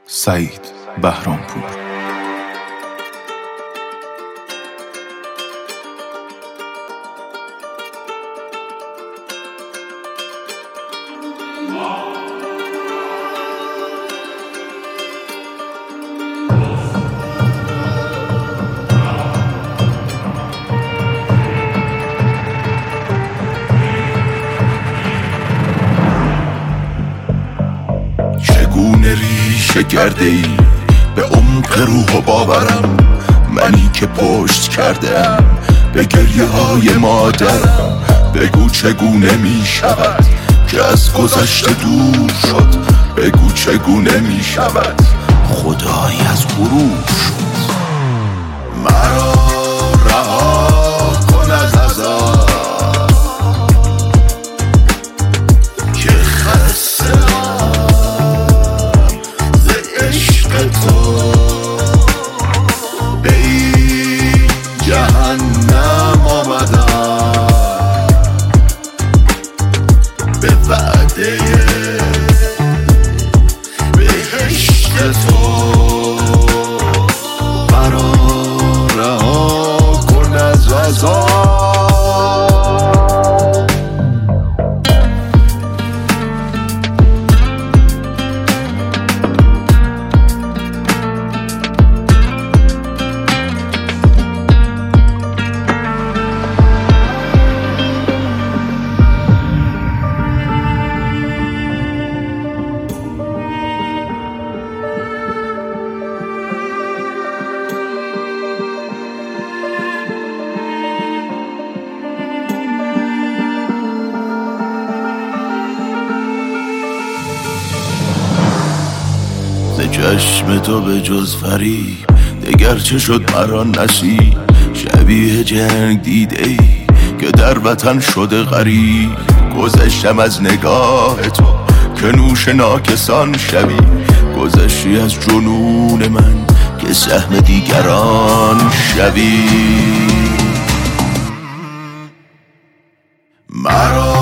سعید بهرامپور. چگونه ریشه کرده ای به عمق روح و باورم، منی که پشت کردم به گریه های مادرم. بگو چگونه می شود که از گذشته دور شد، بگو چگونه می شود خدایی از غرور شد. مرا رها کن از عذاب که خسته تو به این جهنم آمدم، به وعده بهشت تو. مرا رها کن از عذاب. ز چشم تو به جز فریب دگر چه شد مرا نصیب، شبیه جنگ دیده ای که در وطن شده غریب. گذشتم از نگاه تو که نوش ناکسان شوی، گذشتی از جنون من که سهم دیگران شوی. مرا